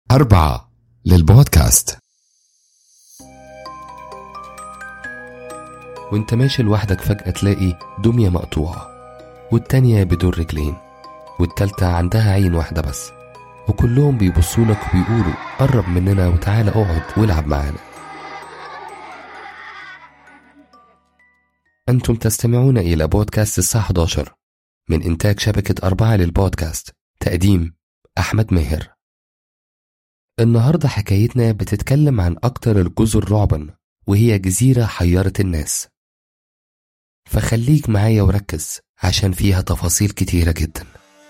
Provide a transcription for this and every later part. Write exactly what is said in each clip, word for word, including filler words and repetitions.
أربعة للبودكاست. وانت ماشي لوحدك فجأة تلاقي دمية مقطوعة، والتانية بدون رجلين، والتالتة عندها عين واحدة بس، وكلهم بيبصولك وبيقولوا قرب مننا وتعالى اقعد والعب معانا. أنتم تستمعون إلى بودكاست الساعة إحدى عشر من إنتاج شبكة أربعة للبودكاست. تقديم أحمد ماهر. النهاردة حكايتنا بتتكلم عن أكتر الجزر رعبا، وهي جزيرة حيرت الناس، فخليك معايا وركز عشان فيها تفاصيل كتيرة جدا.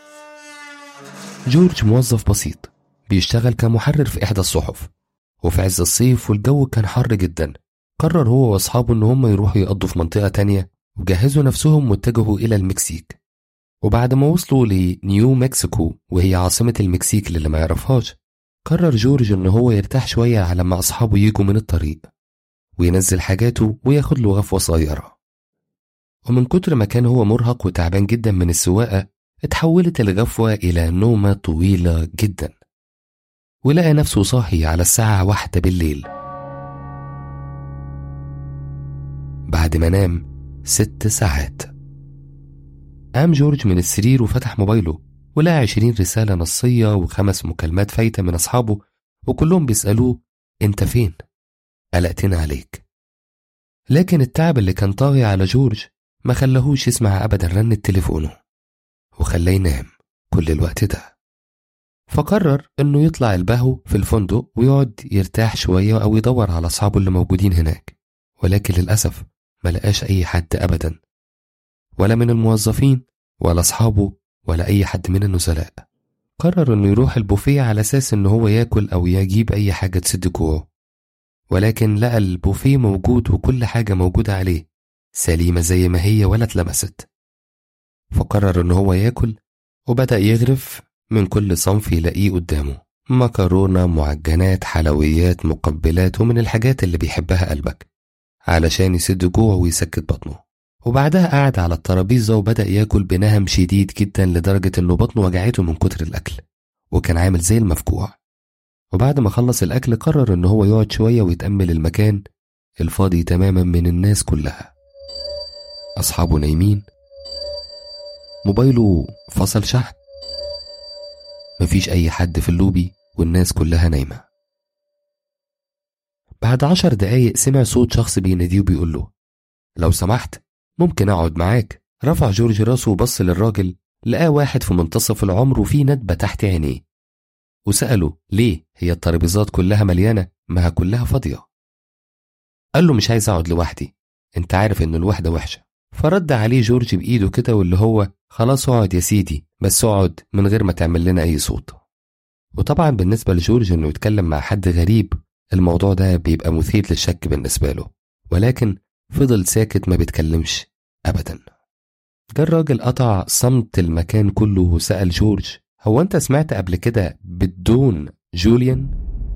جورج موظف بسيط بيشتغل كمحرر في إحدى الصحف، وفي عز الصيف والجو كان حر جدا قرر هو وأصحابه إن هم يروحوا يقضوا في منطقة تانية، وجهزوا نفسهم واتجهوا إلى المكسيك. وبعد ما وصلوا لنيو مكسيكو وهي عاصمة المكسيك اللي ما يعرفهاش، قرر جورج إن هو يرتاح شوية على ما أصحابه يجوا من الطريق وينزل حاجاته وياخد له غفوة صغيرة. ومن كتر ما كان هو مرهق وتعبان جدا من السواقة، اتحولت الغفوة إلى نومة طويلة جدا، ولقى نفسه صاحي على الساعة واحدة بالليل بعد ما نام ست ساعات. قام جورج من السرير وفتح موبايله، ولقى عشرين رسالة نصية وخمس مكالمات فايتة من أصحابه، وكلهم بيسألوه أنت فين؟ قلقتنا عليك. لكن التعب اللي كان طاغي على جورج ما خلاهوش يسمع أبدا رنة تليفونه، وخلاه ينام كل الوقت ده. فقرر أنه يطلع البهو في الفندق ويقعد يرتاح شوية أو يدور على أصحابه اللي موجودين هناك، ولكن للأسف ما لقاش أي حد أبدا، ولا من الموظفين ولا أصحابه ولا أي حد من النزلاء. قرر أنه يروح البوفيه على أساس أنه هو يأكل أو يجيب أي حاجة تسد جوعه، ولكن لقى البوفيه موجود وكل حاجة موجودة عليه سليمة زي ما هي ولا اتلمست. فقرر أنه هو يأكل، وبدأ يغرف من كل صنف يلاقيه قدامه، مكرونة، معجنات، حلويات، مقبلات، ومن الحاجات اللي بيحبها قلبك علشان يسد جوعه ويسكت بطنه. وبعدها قعد على الترابيزة وبدأ يأكل بنهم شديد جدا لدرجة أنه بطنه وجعته من كتر الأكل، وكان عامل زي المفجوع. وبعد ما خلص الأكل قرر أنه هو يقعد شوية ويتأمل المكان الفاضي تماما من الناس كلها. أصحابه نايمين، موبايله فصل شحن، مفيش أي حد في اللوبي والناس كلها نايمة. بعد عشر دقايق سمع صوت شخص بيناديه وبيقول له لو سمحت ممكن أقعد معاك. رفع جورج راسه وبص للراجل، لقاه واحد في منتصف العمر وفيه ندبة تحت عينيه، وسأله ليه هي الترابيزات كلها مليانة ما كلها فاضية؟ قال له مش عايز أقعد لوحدي، انت عارف إنه الوحدة وحشة. فرد عليه جورج بإيده كده واللي هو خلاص اقعد يا سيدي، بس اقعد من غير ما تعمل لنا أي صوت. وطبعا بالنسبة لجورج إنه يتكلم مع حد غريب الموضوع ده بيبقى مثير للشك بالنسبة له، ولكن فضل ساكت ما بيتكلمش أبدا. جه الراجل قطع صمت المكان كله وسأل جورج هو أنت سمعت قبل كده بدون جوليان؟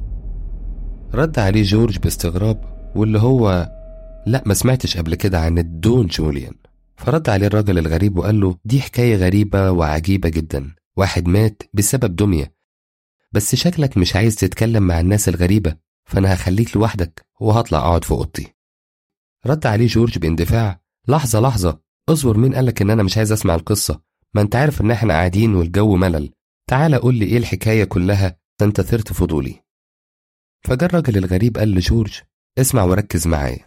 رد عليه جورج باستغراب واللي هو لا ما سمعتش قبل كده عن الدون جوليان. فرد عليه الراجل الغريب وقال له دي حكاية غريبة وعجيبة جدا، واحد مات بسبب دمية، بس شكلك مش عايز تتكلم مع الناس الغريبة، فأنا هخليك لوحدك وهطلع أقعد في أوضتي. رد عليه جورج باندفاع لحظة لحظة اصبر، مين قالك إن أنا مش عايز أسمع القصة؟ ما أنت عارف إن إحنا قاعدين والجو ملل، تعال قول لي إيه الحكاية كلها، أنت ثرت فضولي. فجاء الراجل الغريب قال لجورج اسمع وركز معايا.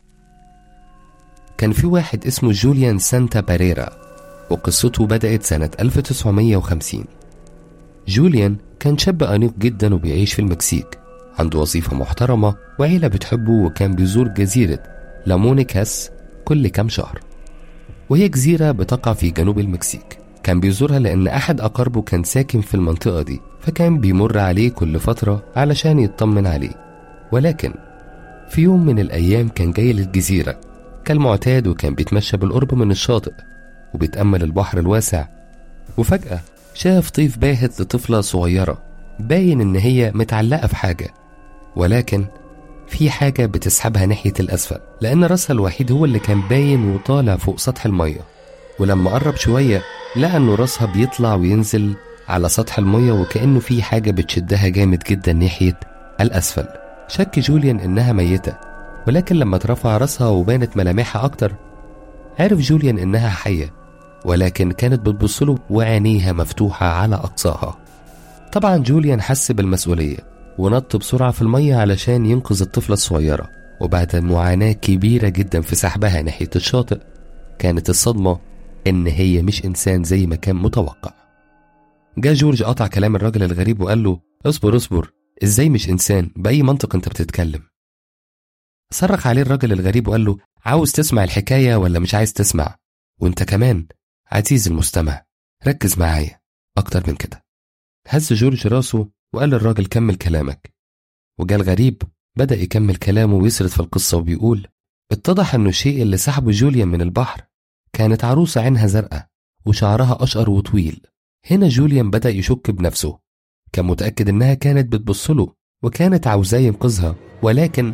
كان في واحد اسمه جوليان سانتا باريرا، وقصته بدأت سنة ألف وتسعمية وخمسين. جوليان كان شاب أنيق جدا وبيعيش في المكسيك، عنده وظيفة محترمة وعيلة بتحبه، وكان بيزور جزيرة لامونيكاس كل كام شهر، وهي جزيرة بتقع في جنوب المكسيك. كان بيزورها لأن أحد أقاربه كان ساكن في المنطقة دي، فكان بيمر عليه كل فترة علشان يطمن عليه. ولكن في يوم من الأيام كان جاي للجزيرة كالمعتاد، وكان بيتمشى بالقرب من الشاطئ وبيتأمل البحر الواسع، وفجأة شاف طيف باهت لطفلة صغيرة باين إن هي متعلقة في حاجة، ولكن في حاجة بتسحبها ناحية الأسفل لأن رأسها الوحيد هو اللي كان باين وطالع فوق سطح المية. ولما قرب شوية لقى إنه رأسها بيطلع وينزل على سطح المية وكأنه في حاجة بتشدها جامد جدا ناحية الأسفل. شك جوليان إنها ميتة، ولكن لما ترفع رأسها وبانت ملامحها أكتر عرف جوليان إنها حية، ولكن كانت بتبصله وعينيها مفتوحة على أقصاها. طبعا جوليان حس بالمسؤولية ونط بسرعة في المية علشان ينقذ الطفلة الصغيرة، وبعد معاناة كبيرة جدا في سحبها ناحية الشاطئ كانت الصدمة إن هي مش إنسان زي ما كان متوقع. جاء جورج قطع كلام الراجل الغريب وقال له اصبر اصبر، ازاي مش إنسان؟ بأي منطق انت بتتكلم؟ صرخ عليه الراجل الغريب وقال له عاوز تسمع الحكاية ولا مش عايز تسمع؟ وانت كمان عزيز المستمع ركز معايا أكتر من كده. هز جورج راسه وقال للراجل كمل كلامك. وجاء الغريب بدأ يكمل كلامه ويسرد في القصة وبيقول اتضح أنه الشيء اللي سحبه جوليان من البحر كانت عروسة عينها زرقاء وشعرها أشقر وطويل. هنا جوليان بدأ يشك بنفسه، كان متأكد أنها كانت بتبصله وكانت عاوزاه ينقذها، ولكن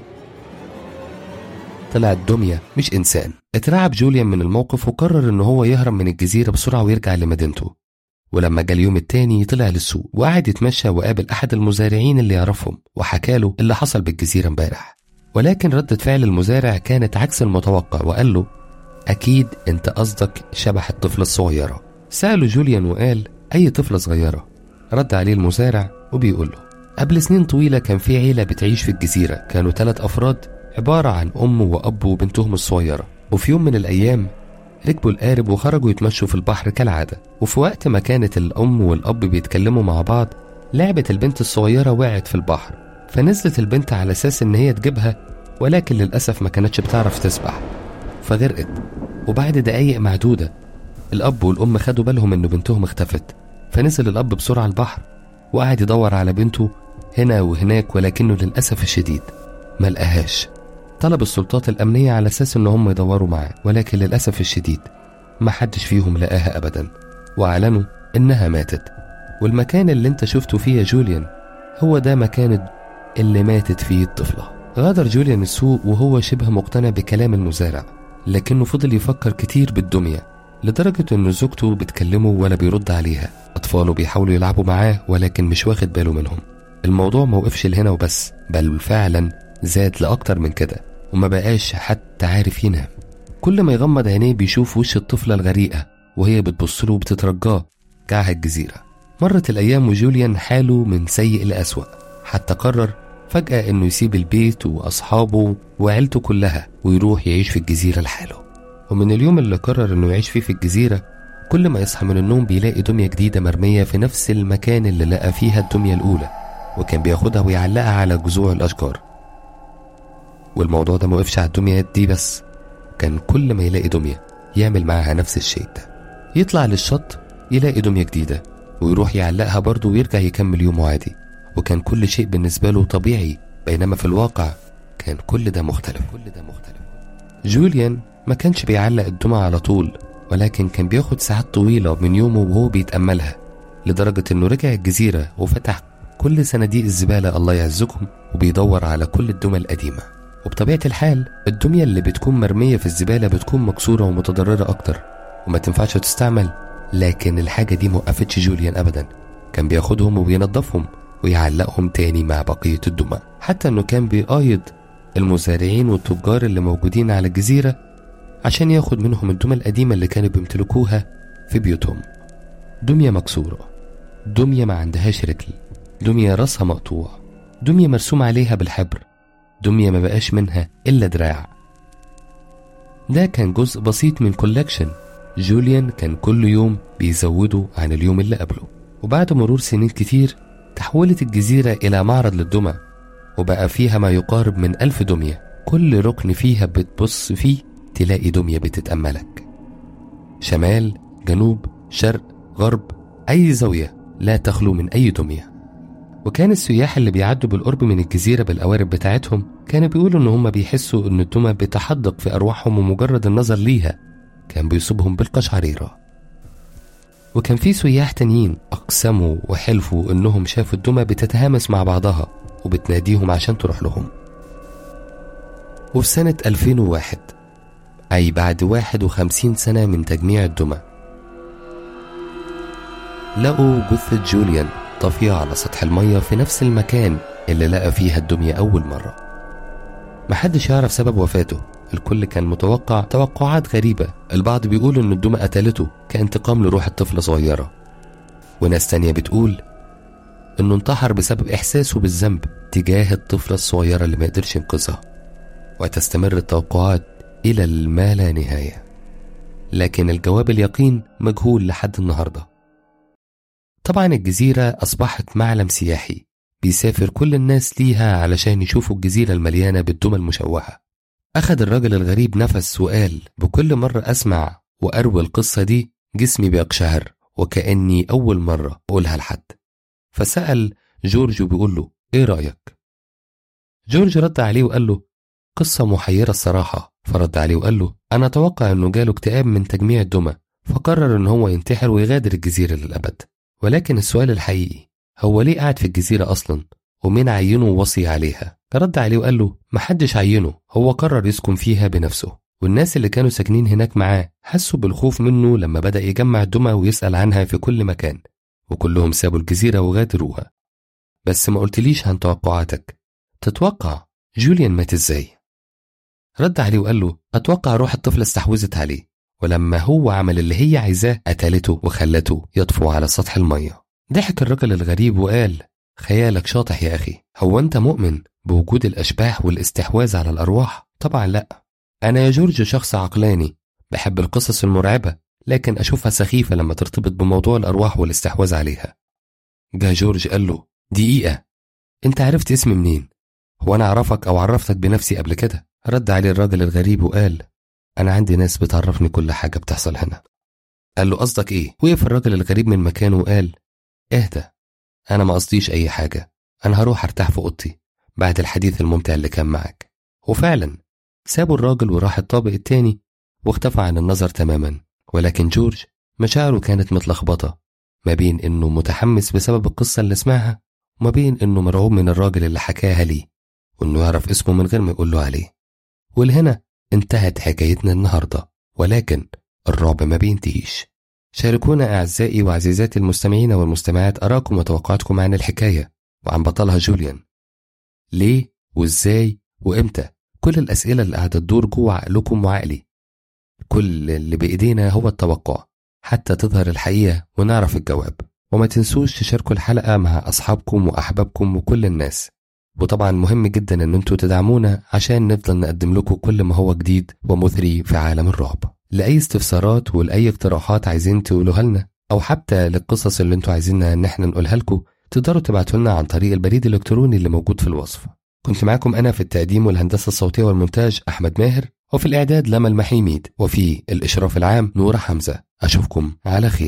طلعت دمية مش إنسان. اترعب جوليان من الموقف وقرر أنه هو يهرب من الجزيرة بسرعة ويرجع لمدينته. ولما جاء اليوم التاني طلع للسوق وقعد يتمشى وقابل أحد المزارعين اللي يعرفهم وحكاله اللي حصل بالجزيرة امبارح. ولكن ردة فعل المزارع كانت عكس المتوقع وقال له أكيد أنت قصدك شبح الطفلة الصغيرة. سأله جوليان وقال أي طفلة صغيرة؟ رد عليه المزارع وبيقول له قبل سنين طويلة كان في عيلة بتعيش في الجزيرة، كانوا ثلاث أفراد عبارة عن أم وأب وبنتهم الصغيرة. وفي يوم من الأيام ركبوا القارب وخرجوا يتمشوا في البحر كالعادة، وفي وقت ما كانت الأم والأب بيتكلموا مع بعض لعبت البنت الصغيرة وقعت في البحر، فنزلت البنت على أساس إن هي تجيبها، ولكن للأسف ما كانتش بتعرف تسبح فغرقت. وبعد دقايق معدودة الأب والأم خدوا بالهم إنه بنتهم اختفت، فنزل الأب بسرعة البحر وقعد يدور على بنته هنا وهناك، ولكنه للأسف الشديد ما لقاهاش. طلب السلطات الأمنية على أساس إن هم يدوروا معاه، ولكن للأسف الشديد ما حدش فيهم لقاها أبدا، وأعلنوا إنها ماتت. والمكان اللي انت شفته فيه يا جوليان هو ده مكان اللي ماتت فيه الطفلة. غادر جوليان السوق وهو شبه مقتنع بكلام المزارع، لكنه فضل يفكر كتير بالدمية لدرجة إن زوجته بتكلمه ولا بيرد عليها، أطفاله بيحاولوا يلعبوا معاه ولكن مش واخد باله منهم. الموضوع موقفش لهنا وبس، بل فعلا زاد لأكتر من كده وما بقاش حتى عارف ينام. كل ما يغمض عينيه بيشوف وش الطفلة الغريقة وهي بتبصله وبتترجاه كعه الجزيرة. مرت الأيام وجوليان حاله من سيء لأسوأ، حتى قرر فجأة إنه يسيب البيت وأصحابه وعيلته كلها ويروح يعيش في الجزيرة لحاله. ومن اليوم اللي قرر إنه يعيش فيه في الجزيرة كل ما يصحى من النوم بيلاقي دمية جديدة مرمية في نفس المكان اللي لقى فيها الدمية الأولى، وكان بياخدها ويعلقها على جذوع الأشجار. والموضوع ده موقفش على الدمية دي بس، كان كل ما يلاقي دمية يعمل معها نفس الشيء ده، يطلع للشط يلاقي دمية جديدة ويروح يعلقها برضه ويرجع يكمل يومه عادي، وكان كل شيء بالنسبة له طبيعي، بينما في الواقع كان كل ده مختلف. كل ده مختلف. جوليان ما كانش بيعلق الدمى على طول، ولكن كان بياخد ساعات طويلة من يومه وهو بيتأملها، لدرجة انه رجع الجزيرة وفتح كل صناديق الزبالة الله يعزكم وبيدور على كل الدمى القديمة. وبطبيعة الحال الدمية اللي بتكون مرمية في الزبالة بتكون مكسورة ومتضررة أكتر وما تنفعش تستعمل، لكن الحاجة دي موقفتش جوليان أبدا، كان بياخدهم وبينظفهم ويعلقهم تاني مع بقية الدمى، حتى انه كان بيقايض المزارعين والتجار اللي موجودين على الجزيرة عشان ياخد منهم الدمى القديمة اللي كانوا بيمتلكوها في بيوتهم. دمية مكسورة، دمية ما عندهاش رجل، دمية راسها مقطوع، دمية مرسوم عليها بالحبر، دمية ما بقاش منها إلا دراع. ده كان جزء بسيط من كولكشن جوليان كان كل يوم بيزوده عن اليوم اللي قبله. وبعد مرور سنين كتير تحولت الجزيرة إلى معرض للدمى، وبقى فيها ما يقارب من ألف دمية، كل ركن فيها بتبص فيه تلاقي دمية بتتأملك، شمال جنوب شرق غرب، أي زاوية لا تخلو من أي دمية. وكان السياح اللي بيعدوا بالقرب من الجزيرة بالقوارب بتاعتهم كانوا بيقولوا إن هم بيحسوا إن الدمى بتحدق في أرواحهم، ومجرد النظر ليها كان بيصيبهم بالقشعريرة. وكان في سياح تانيين أقسموا وحلفوا إنهم شافوا الدمى بتتهامس مع بعضها وبتناديهم عشان تروح لهم. وفي سنة ألفين وواحد، أي بعد واحد وخمسين سنة من تجميع الدمى، لقوا جثة جوليان طافية على سطح المية في نفس المكان اللي لقى فيها الدمية أول مرة. محدش يعرف سبب وفاته، الكل كان متوقع توقعات غريبة. البعض بيقول إن الدمى قتلته كانتقام لروح الطفلة صغيرة، وناس تانية بتقول إنه انتحر بسبب إحساسه بالذنب تجاه الطفلة الصغيرة اللي ما قدرش ينقذها. وتستمر التوقعات إلى الما لا نهاية، لكن الجواب اليقين مجهول لحد النهاردة. طبعا الجزيرة أصبحت معلم سياحي بيسافر كل الناس ليها علشان يشوفوا الجزيرة المليانة بالدمى المشوهة. أخذ الرجل الغريب نفس وقال: بكل مرة أسمع وأروي القصة دي جسمي بيقشعر وكأني أول مرة أقولها لحد. فسأل جورج وبيقول له: إيه رأيك؟ جورج رد عليه وقال له: قصة محيرة الصراحة. فرد عليه وقال له: أنا أتوقع أنه جاله اكتئاب من تجميع الدمى فقرر أنه هو ينتحر ويغادر الجزيرة للأبد. ولكن السؤال الحقيقي هو ليه قاعد في الجزيرة أصلا؟ ومين عينه ووصي عليها؟ رد عليه وقال له: محدش عينه، هو قرر يسكن فيها بنفسه، والناس اللي كانوا ساكنين هناك معاه حسوا بالخوف منه لما بدأ يجمع الدمى ويسأل عنها في كل مكان، وكلهم سابوا الجزيرة وغادروها. بس ما قلتليش عن توقعاتك، تتوقع جوليان مات ازاي؟ رد عليه وقال له: أتوقع روح الطفلة استحوذت عليه، ولما هو عمل اللي هي عايزاه قتلته وخلته يطفو على سطح المية. ضحك الرجل الغريب وقال: خيالك شاطح يا أخي، هو أنت مؤمن بوجود الأشباح والاستحواذ على الأرواح؟ طبعا لأ، أنا يا جورج شخص عقلاني بحب القصص المرعبة، لكن أشوفها سخيفة لما ترتبط بموضوع الأرواح والاستحواذ عليها. جاء جورج قال له: دقيقة، أنت عرفت اسمي منين؟ هو أنا أعرفك أو عرفتك بنفسي قبل كده؟ رد عليه الراجل الغريب وقال: أنا عندي ناس بتعرفني كل حاجة بتحصل هنا. قال له: قصدك إيه؟ وقف الراجل الغريب من مكانه وقال: اهدى، أنا ما قصديش أي حاجة، أنا هروح أرتاح في أوضتي بعد الحديث الممتع اللي كان معك. وفعلا سابوا الراجل وراح الطابق التاني واختفى عن النظر تماما. ولكن جورج مشاعره كانت متلخبطة ما بين إنه متحمس بسبب القصة اللي سمعها وما بين إنه مرعوب من الراجل اللي حكاها ليه وإنه يعرف اسمه من غير ما يقول له عليه. ولهنا انتهت حكايتنا النهاردة، ولكن الرعب ما بينتهيش. شاركونا أعزائي وعزيزاتي المستمعين والمستمعات آراءكم وتوقعاتكم عن الحكاية وعن بطلها جوليان. ليه وإزاي وإمتى؟ كل الأسئلة اللي قاعدة تدور جوه عقلكم وعقلي. كل اللي بإيدينا هو التوقع حتى تظهر الحقيقة ونعرف الجواب. وما تنسوش تشاركوا الحلقة مع أصحابكم وأحبابكم وكل الناس. وطبعا مهم جدا أن انتوا تدعمونا عشان نفضل نقدم لكم كل ما هو جديد ومثري في عالم الرعب. لأي استفسارات ولأي اقتراحات عايزين تقولوها لنا، أو حتى للقصص اللي انتوا عايزيننا ان احنا نقولها لكم، تقدروا تبعتوا لنا عن طريق البريد الإلكتروني اللي موجود في الوصف. كنت معاكم أنا في التقديم والهندسة الصوتية والمونتاج أحمد ماهر، وفي الإعداد لما المحيميد، وفي الإشراف العام نورة حمزة. أشوفكم على خير.